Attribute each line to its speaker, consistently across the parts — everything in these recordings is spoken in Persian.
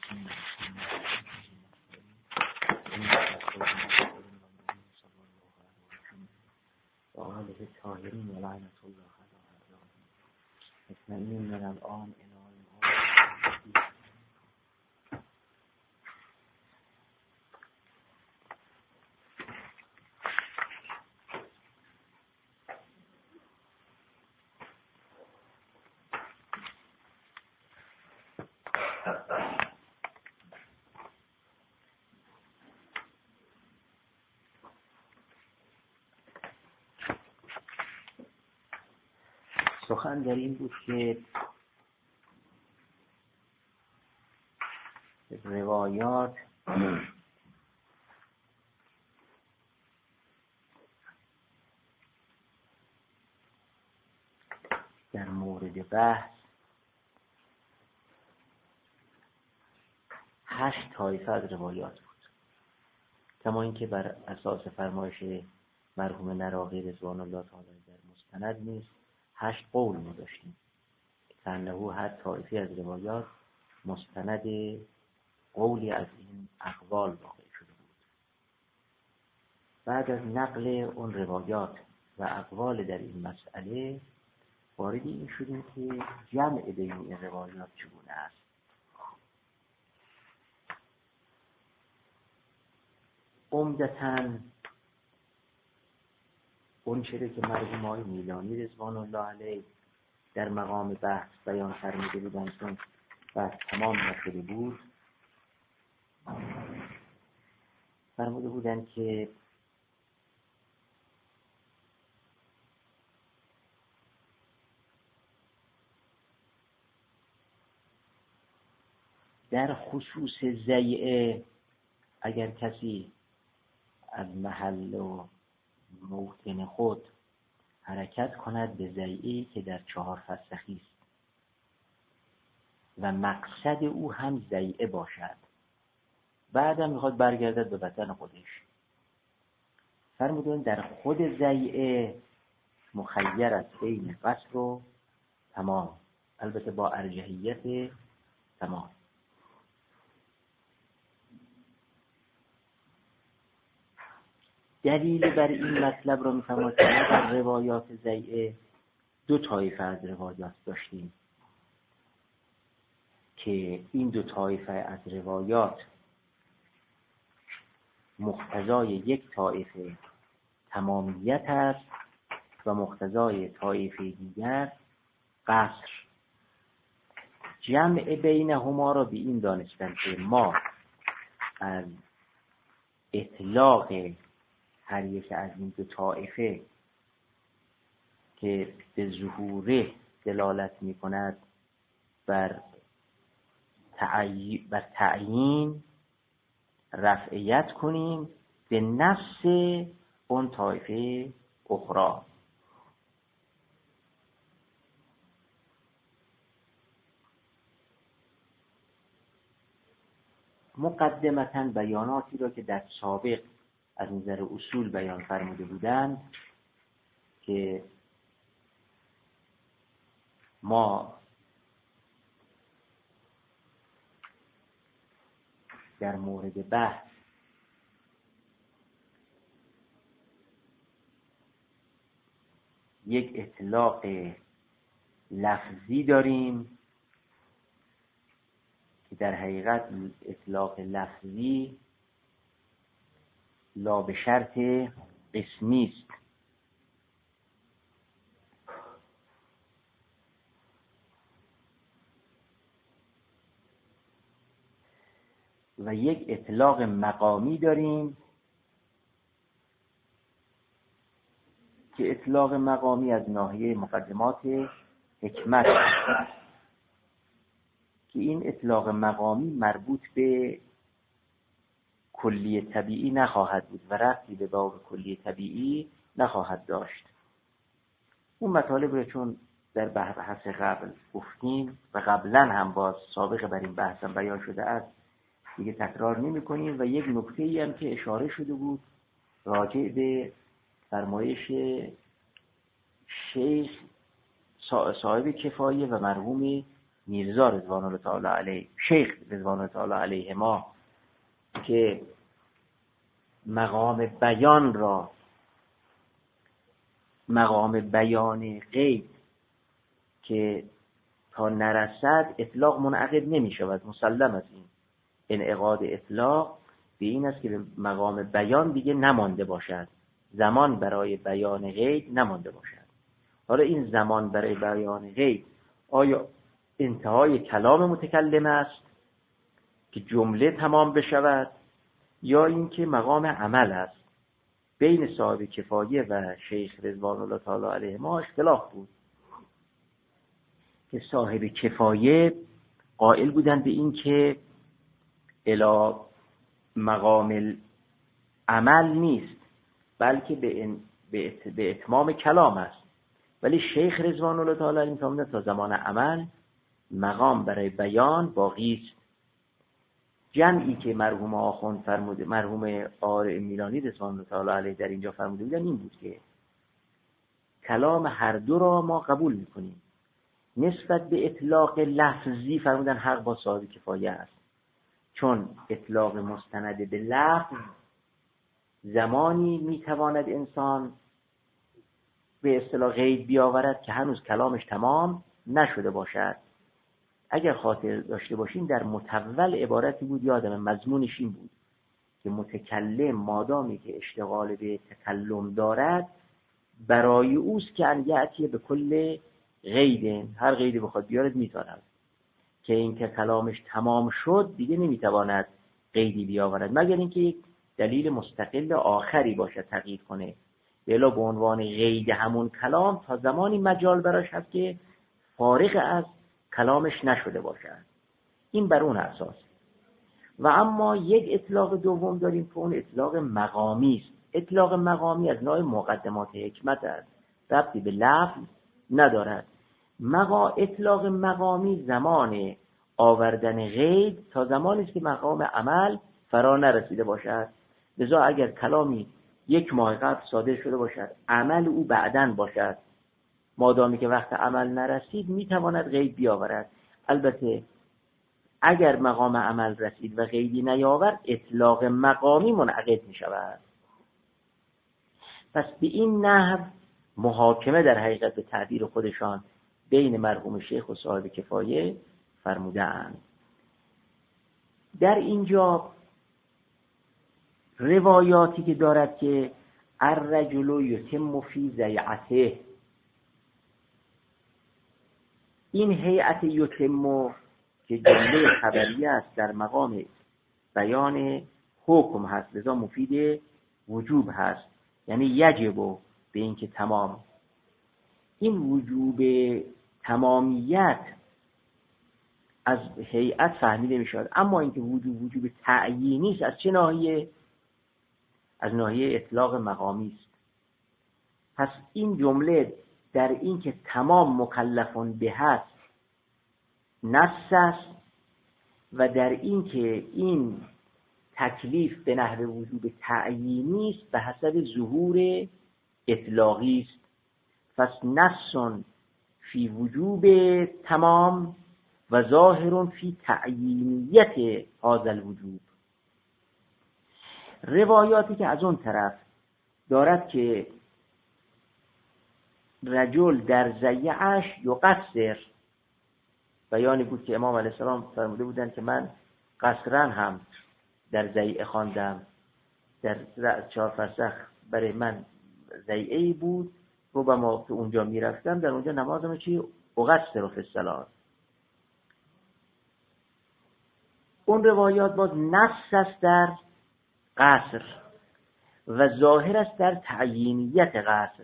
Speaker 1: و آله طاهرین و لعنت الله علی اعدائهم اجمعین من الآن سخن در این بود که روایات در مورد بحث 8 طایفه از روایات بود، کما اینکه بر اساس فرمایش مرحوم نراقی رضوان الله تعالی در مستند نیست 8 قول ما داشتیم که انه هر طایفه از روایات مستند قولی از این اقوال واقع شده بود. بعد از نقل اون روایات و اقوال در این مسئله وارد این شدیم که جمع بین این روایات چگونه است. عمدتاً اون چیزی که مرحوم آقای میلانی رضوان الله علیه در مقام بحث بیان فرموده بودند چون بحث تمام نشده بود، فرموده بودند که در خصوص ضیعه اگر کسی از محل و موطن خود حرکت کند به ضیعه‌ای که در 4 فسخی است و مقصد او هم ضیعه باشد، بعدم میخواد برگردد به وطن خودش، فرمودن در خود ضیعه مخیر است بین قصر و تمام، البته با ارجحیت تمام. دلیل بر این مطلب را می‌فرماید که در روایات ضیعه 2 طایفه از روایات داشتیم که این 2 طایفه از روایات مقتضای یک طایفه تمامیت است و مقتضای طایفه دیگر قصر. جمع بینهما را به این دانستن که ما از اطلاق هر یک از این 2 طایفه که به ظهوره دلالت می کند بر تعیین رفعیت کنیم به نفس اون طایفه اخرى. مقدمتاً بیاناتی را که در سابق از نظر اصول بیان فرموده بودند که ما در مورد بحث یک اطلاق لفظی داریم که در حقیقت اطلاق لفظی لا به شرط قسمی است و یک اطلاق مقامی داریم که اطلاق مقامی از ناحیه مقدمات حکمت است که این اطلاق مقامی مربوط به کلی طبیعی نخواهد بود و ربطی به باب کلی طبیعی نخواهد داشت. اون مطالب رو چون در بحث قبل گفتیم و قبلا هم باز سابق بر این بحث هم بیان شده است دیگه تکرار نمی کنیم و یک نکته‌ای هم که اشاره شده بود راجع به فرمایش شیخ صاحب کفایه و مرحوم میرزا رضوان الله تعالی علیه، شیخ رضوان الله تعالی علیه ما، که مقام بیان را، مقام بیان غیب که تا نرسد اطلاق منعقد نمی شود. مسلم است این انعقاد اطلاق به این است که به مقام بیان دیگه نمانده باشد، زمان برای بیان غیب نمانده باشد. حالا این زمان برای بیان غیب آیا انتهای کلام متکلم است که جمله تمام بشود، یا اینکه مقام عمل است؟ بین صاحب کفایه و شیخ رضوان الله تعالی علیه ما اختلاف بود که صاحب کفایه قائل بودند به این که الی مقام عمل نیست، بلکه به اتمام کلام است. ولی شیخ رضوان الله تعالی علیه می‌فرمودند تا زمان عمل مقام برای بیان باقی است. جمعی که مرحوم آخوند فرموده، مرحوم قاری میلانی رضوان الله تعالی علیه در اینجا فرموده بودن این بود که کلام هر دو را ما قبول می‌کنیم. نسبت به اطلاق لفظی فرمودن حق با صاحب کفایه است، چون اطلاق مستند به لفظ زمانی میتواند انسان به اصطلاح غیب بیاورد که هنوز کلامش تمام نشده باشد. اگر خاطر داشته باشین در متول عبارتی بود، یادم مضمونش این بود که متکلم مادامی که اشتغال به تکلم دارد برای اوست که ان یأتی به کل غیب، هر غیبی بخواد بیارد میتواند، که این که کلامش تمام شد دیگه نمیتواند غیبی بیاورد مگر اینکه یک دلیل مستقل آخری باشه تغییر کنه. بلا به عنوان غیب همون کلام تا زمانی مجال براش هست که فارغ از کلامش نشده باشد. این بر اون اساس. و اما یک اطلاق دوم داریم که اون اطلاق مقامی است. اطلاق مقامی از نوع مقدمات حکمت است، ربطی به لفظ ندارد. اطلاق مقامی زمان آوردن غیب تا زمانی است که مقام عمل فرا نرسیده باشد. لذا اگر کلامی 1 ماه قبل صادر شده باشد، عمل او بعداً باشد، مادامی که وقت عمل نرسید میتواند غیب بیاورد. البته اگر مقام عمل رسید و غیبی نیاورد اطلاق مقامی منعقد می شود. پس به این نحو محاکمه در حقیقت به تعبیر خودشان بین مرحوم شیخ و صاحب کفایه فرمودند. در اینجا روایاتی که دارد که الرجل یتم فی ضیعته، این هیئت یتم که جمله خبریه است در مقام بیان حکم هست، لذا مفید وجوب هست، یعنی یجب به این که تمام. این وجوب تمامیت از هیئت فهمیده می شود، اما اینکه وجوب تعیینی است از چه ناحیه؟ از ناحیه اطلاق مقامی است. پس این جمله در این که تمام مکلفون به هست نص است، و در این که این تکلیف به نحو وجوب تعیینی است به حسب ظهور اطلاقی است. پس نص فی وجوب تمام و ظاهر فی تعیینیت هذا الوجوب. روایاتی که از اون طرف دارد که رجل در ضیعش یقصر، بیانی بود که امام علیه السلام فرموده بودند که من قصرن هم در ضیعه خواندم، در 4 فرسخ برای من ضیعه‌ای بود، ربما که اونجا میرفتم در اونجا نمازم چی اقصر فی الصلاة. اون روایات باز نص است در قصر و ظاهر است در تعیینیت قصر.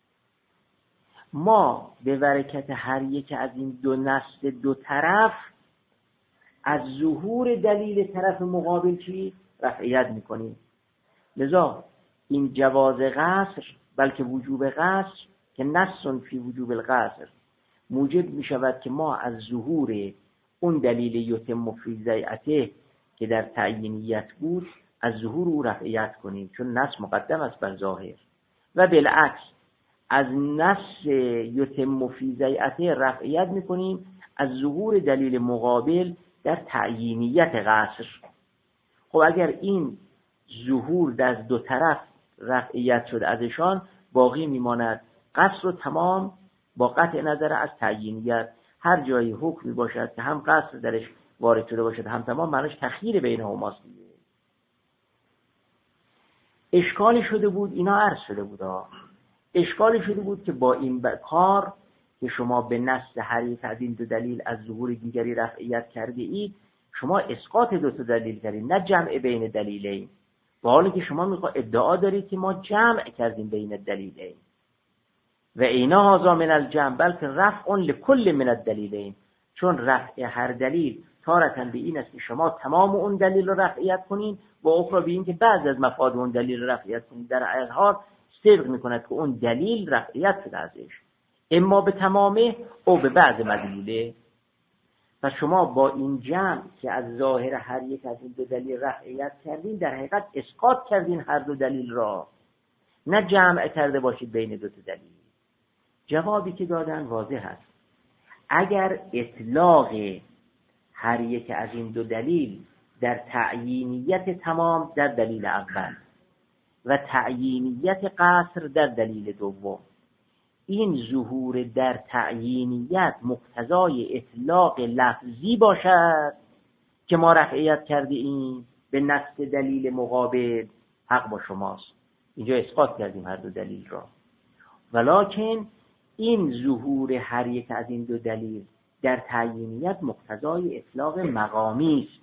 Speaker 1: ما به برکت هر یک از این دو نص دو طرف از ظهور دلیل طرف مقابل چی رفعیت میکنیم. لذا این جواز قصر بلکه وجوب قصر که نص فی وجوب القصر موجب می شود که ما از ظهور اون دلیل یتم فی ضیعته که در تعیینیت بود از ظهور او رفعیت کنیم، چون نص مقدم است بر ظاهر، و بالعکس از نص یتم فی ضیعته رفعیت میکنیم از ظهور دلیل مقابل در تعیینیت قصر. خب اگر این ظهور در دو طرف رفعیت شد ازشان، باقی میماند قصر و تمام با قطع نظر از تعیینیت. هر جایی حکمی باشد که هم قصر درش وارد شده باشد هم تمام، معنیش تخییر بینهماست دیگه. اشکالی شده بود، اینا عرض شده بود اشکالی شده بود که با این کار که شما به نص هر یک از این دو دلیل از ظهور دیگری رفعیت کرده اید، شما اسقاط دو تا دلیل کردید، نه جمع بین دلیلین. با حالی که شما ادعا دارید که ما جمع کردیم بین دلیلین و اینا هذا من الجمع، بلکه رفع لکل من الدلیلین، چون رفع هر دلیل تارة به این است که شما تمام اون دلیل رو رفعیت کنین و اخرى به این که بعض از مفاد اون دلیل رو رفعیت کنین. در هر حال صدق میکند که اون دلیل رفعیت شده ازش، اما به تمامه او به بعض مدلوله. و شما با این جمع که از ظاهر هر یک از این دو دلیل رفعیت کردین، در حقیقت اسقاط کردین هر دو دلیل را، نه جمع کرده باشید بین دو تا دلیل. جوابی که دادن واضح است. اگر اطلاق هر یک از این دو دلیل در تعیینیت تمام در دلیل اول و تعیینیت قصر در دلیل دوم، این ظهور در تعیینیت مقتضای اطلاق لفظی باشد که ما رفعیت کرده این به نص دلیل مقابل، حق با شماست، اینجا اسقاط کردیم هر دو دلیل را. ولکن این ظهور هر یک از این دو دلیل در تعیینیت مقتضای اطلاق مقامی است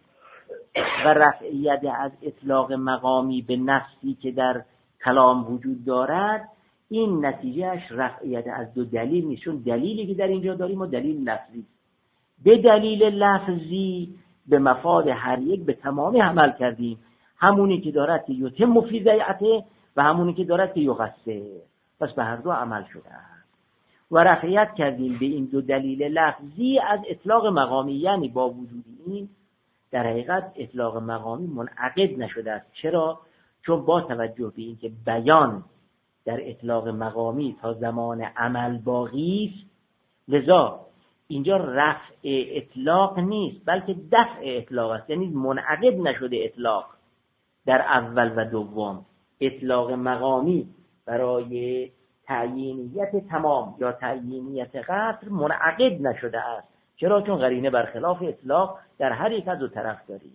Speaker 1: و رفعیت از اطلاق مقامی به نصی که در کلام وجود دارد، این نتیجهش رفعیت از دو دلیل نیست، چون دلیلی که در اینجا داریم و دلیل لفظی، به دلیل لفظی به مفاد هر یک به تمامی عمل کردیم، همونی که دارد که یتم فی ضیعته و همونی که دارد که یقصر، پس به هر دو عمل شده است و رفعیت کردیم به این دو دلیل لفظی از اطلاق مقامی. یعنی با وجود این در حقیقت اطلاق مقامی منعقد نشده است. چرا؟ چون با توجه به اینکه بیان در اطلاق مقامی تا زمان عمل باقی است، لذا اینجا رفع اطلاق نیست بلکه دفع اطلاق است. یعنی منعقد نشده اطلاق در اول و دوم. اطلاق مقامی برای تعیینیت تمام یا تعیینیت قصر منعقد نشده است. چرا؟ چون قرینه برخلاف اطلاق در هر یک از دو طرف داری.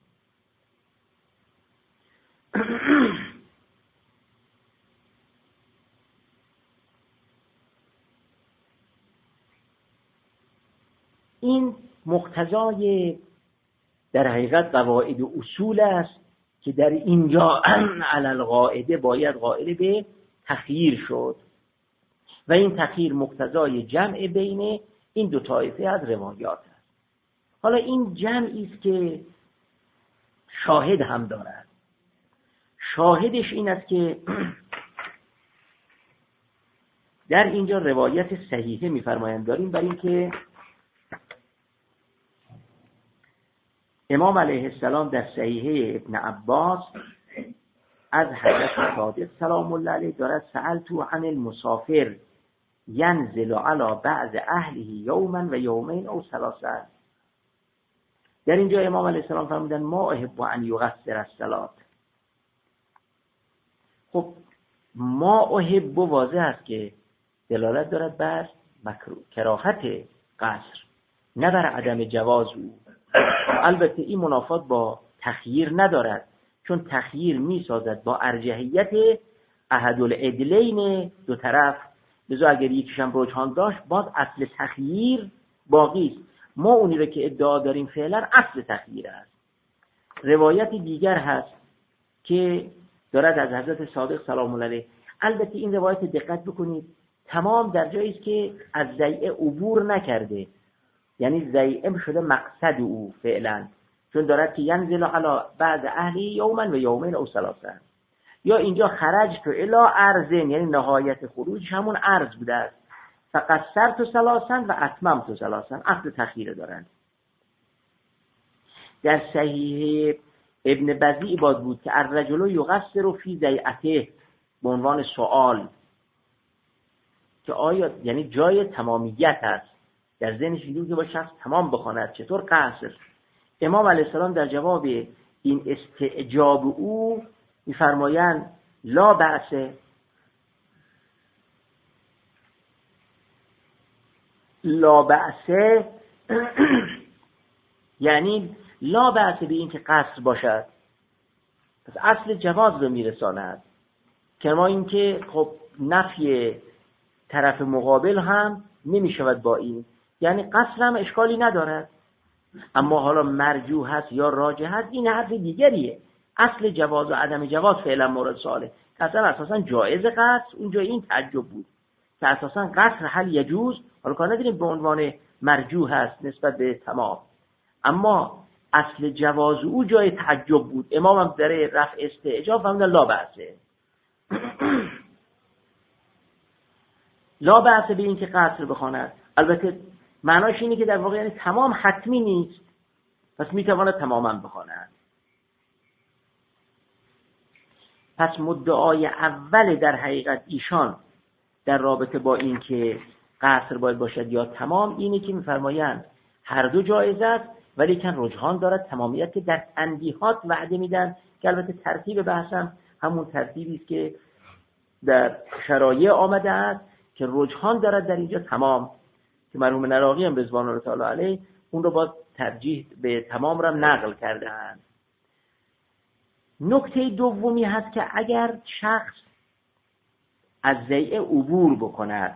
Speaker 1: این مقتضای در حقیقت قواعد و اصول است که در اینجا علی القاعده باید قائل به تخییر شد و این تخییر مقتضای جمع بین این دو طایفه از روایات است. حالا این جمعی است که شاهد هم دارد. شاهدش این است که در اینجا روایت صحیحه می‌فرمایند داریم بر این که امام علیه السلام در صحیحه ابن عباس از حضرت صادق سلام الله علیه دارد سألتو عن المسافر ینزل علی بعض اهله یوما و یومین او ثلاثه. در اینجا امام علیه السلام فرمودن ما احب ان یقصر الصلاة. خب ما احب واضح است که دلالت دارد بر مکروه کراهت قصر، نه بر عدم جواز او. البته این منافات با تخییر ندارد، چون تخییر می سازد با ارجحیت احد العدلین دو طرف. لذا اگر یکیشم رجحان داشت باز اصل تخییر باقی است. ما اونی رو که ادعا داریم فعلا اصل تخییر است. روایت دیگر هست که دارد از حضرت صادق سلام الله علیه. البته این روایت دقت بکنید تمام در جایی است که از ضیعه عبور نکرده، یعنی ضیعه شده مقصد او فعلا، چون دارد که ینزل علی بعض اهلی یوما و یومین او ثلاثه. یا اینجا خرج تو الی ارزن، یعنی نهایت خروج همون ارز بوده است. فقط سرت ثلاثا و اتممت ثلاثا، اصل تخییر دارند. در صحیح ابن بزیع باد بود که الرجل یقصر فی ضیعته به عنوان سوال که آیا یعنی جای تمامیت است در ذهنش دیده که با شخص تمام بخواند. چطور قصر؟ امام علیه السلام در جواب این استعجاب او میفرمایند لا بأس، لا بأس یعنی لا بأس به این که قصر باشد، پس اصل جواز رو میرساند. کما اینکه خب نفی طرف مقابل هم نمیشود با این، یعنی قصر هم اشکالی ندارد. اما حالا مرجوح هست یا راجح هست این حرف دیگریه. اصل جواز و عدم جواز فعلا مورد سواله. اصلا اساسا جایز قصر، اونجا این تعجب بود که اساسا قصر هل یجوز، حالا کار نداریم به عنوان مرجوح هست نسبت به تمام، اما اصل جواز او جای تعجب بود. امام هم در رفع استعجاب فهمید لا بأسه. لا بأس به این که قصر بخواند. البته معناش اینه که در واقع یعنی تمام حتمی نیست، پس میتواند تماما بخواند. پس مدعای اول در حقیقت ایشان در رابطه با این که قصر باید باشد یا تمام اینه که میفرمایند هر دو جایز است، ولی کن رجحان دارد تمامیت که در تنبیهات وعده میدن، که البته ترتیب بحثم همون ترتیبی است که در شرایع آمده است که رجحان دارد در اینجا تمام، که مرحوم نراقی هم رضوان الله تعالی علیه اون رو با ترجیح به تمام را نقل کردند. نکته دومی هست که اگر شخص از ضیعه عبور بکند،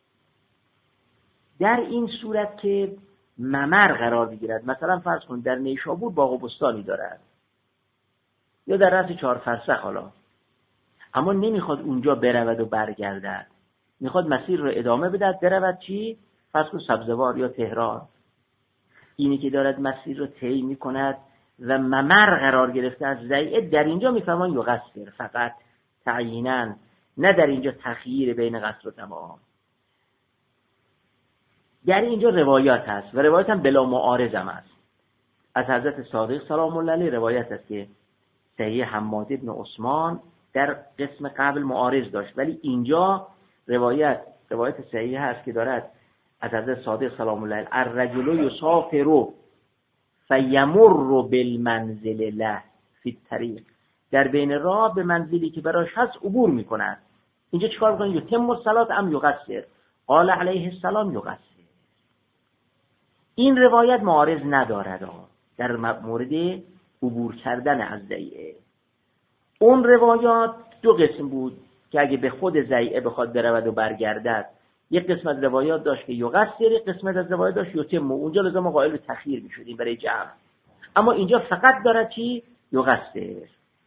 Speaker 1: در این صورت که ممر قرار بگیرد، مثلا فرض کن در نیشابور باغ و بستانی دارد یا در رأس 4 فرسخ حالا، اما نمیخواد اونجا برود و برگردد، میخواد مسیر رو ادامه بدهد، برود چی؟ فرض کن سبزوار یا تهران. اینی که دارد مسیر رو طی میکند و ممر قرار گرفته از ضیعه، در اینجا میفهمان یقصر فقط تعییناً، نه در اینجا تخییر بین قصر و تمام. در اینجا روایات هست و روایات هم بلا معارض هم هست. از حضرت صادق سلام الله علیه روایت است که صحیح حماد بن عثمان در قسم قبل معارض داشت، ولی اینجا روایت صحیح هست که دارد از حضرت صادق سلام الله علیه الرجل یسافر فیمر بالمنزل له فی الطریق، در بین راه به منزلی که براش هست عبور میکند. اینجا چیکار میکنه؟ یتم الصلاة ام یقصر؟ قال علیه السلام یقصر. این روایت معارض ندارد در مورد عبور کردن از ضیعه. اون روایات 2 قسم بود که اگه به خود ضیعه بخواد برود و برگردد، یک قسمت روایات داشت که یقصر، یک قسمت از روایات داشت یتم. اونجا لازم قائل به تخییر میشدیم برای جمع، اما اینجا فقط دارد چی؟ یقصر.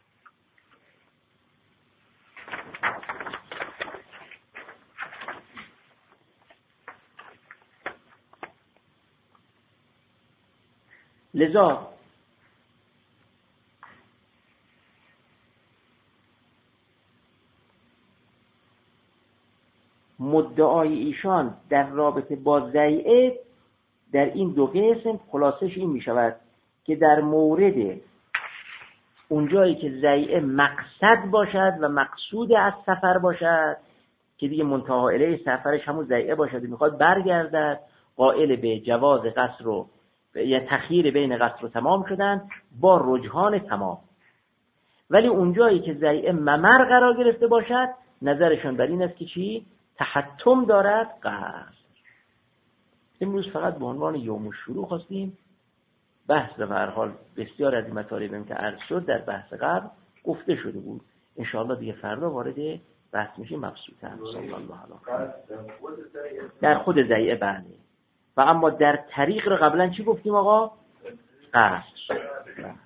Speaker 1: لذا مدعای ایشان در رابطه با ضیعه در این 2 قسم خلاصش این می شود که در مورد اونجایی که ضیعه مقصد باشد و مقصود از سفر باشد، که دیگه منتهی الیه سفرش همون ضیعه باشد و میخواد برگردد، قائل به جواز قصر و یا تخییر بین قصر و تمام شدن با رجحان تمام. ولی اونجایی که ضیعه ممر قرار گرفته باشد، نظرشون بر این است که چی؟ تحتم دارد قصر. امروز فقط به عنوان یوم الشروع خواستیم بحث و به هر حال بسیار از این مطالبی که عرض شد در بحث قبل گفته شده بود. انشاءالله دیگه فردا وارد بحث میشیم مبسوطه. صلی الله علیه در خود ضیعه بله. و اما در طریق رو قبلا چی گفتیم آقا؟ قصر.